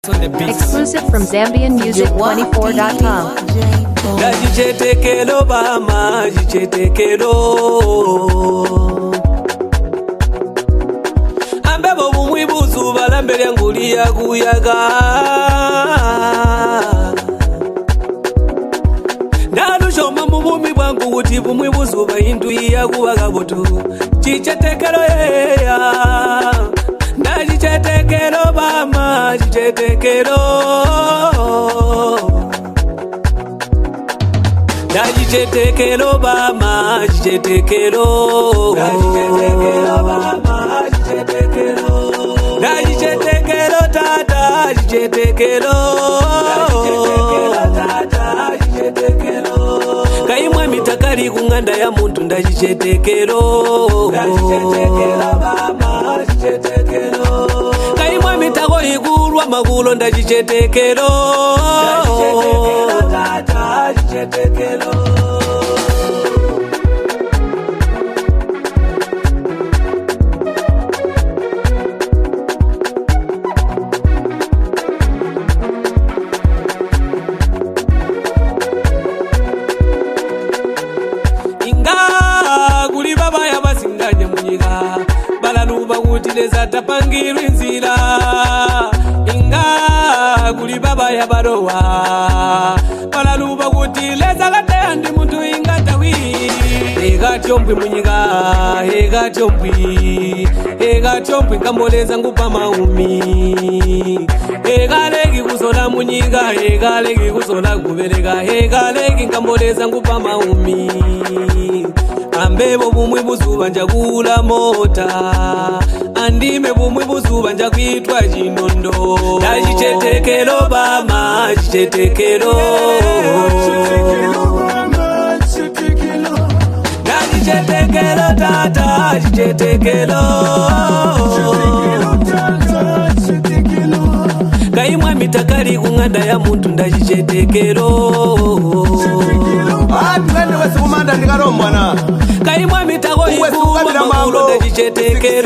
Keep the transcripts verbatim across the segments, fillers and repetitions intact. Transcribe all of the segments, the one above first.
Exclusive from Zambian Music twenty-four dot com. Jichetekelo bama, jichetekelo. Ambebo bumwibuzu balambele ngulia kuyaga. Nalushoma mubumi bwangu kuti bumwibuzu bayindu iya kubaga butu. Jichetekelo yeya. Jichetekelo bama, jichetekelo. Jichetekelo bama, jichetekelo. Jichetekelo bama, jichetekelo. Jichetekelo tata, jichetekelo. Jichetekelo tata, jichetekelo. Kaimwa mitakari kunganda ya muntu ndajichetekelo. Jichetekelo bama, jichetekelo. Kaimwa mitako igurwa magulo ndajichetekelo. Jichetekelo tata, jichetekelo. Balaluba kutileza tapangirwa inzira inga kuli baba ya barowa balaluba kutileza katea ndi muntu inga tawi ega chompwi munyiga ega chompwi ega chompwi nkamboleza ngupa maumi ega legi kusola munyiga ega legi kusola kubereka ega legi nkamboleza ngupa maumi ambebo bumwe buzuba njagula mota andime bumwe buzuba njakwitwa jinondo ndajichetekelo bama jichetekelo ndajichetekelo tata jichetekelo kaimwa mitakari kunganda ya muntu ndajichetekelo atwende wese kumanda ndikarombwana kaimwa mitako ikuwa magulo ndajichetekelo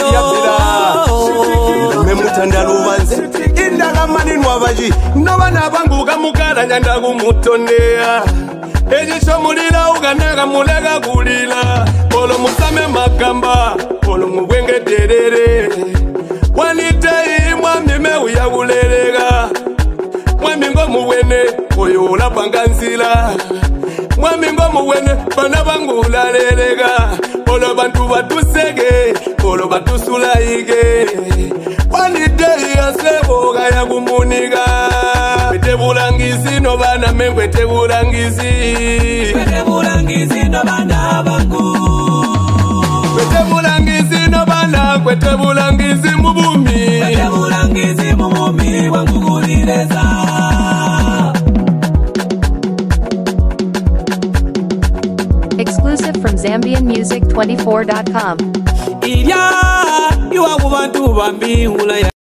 memutandalovanze indakamaninu vaji novana vanguka mukala nyanda kumutondea ejisho mulila ukanaka muleka kulila polo musame makamba polo mubwengeterere wanitei mwamime uyakuleleka mwamingo muwene oyo ulapanganzila mwamingo muwene bana bangulaleleka polo bantu batusege polo batusulaike wanitei aseboka ya kumunika kwete bulangizi no bana mengwete bulangizi kwete bulangizi no bana bangu kwete bulangizi no bana kwete bulangizi mubumi kwete bulangizi mubumi wangugulileza. Exclusive from Zambian Music twenty-four dot com. Ilya, you are one to one be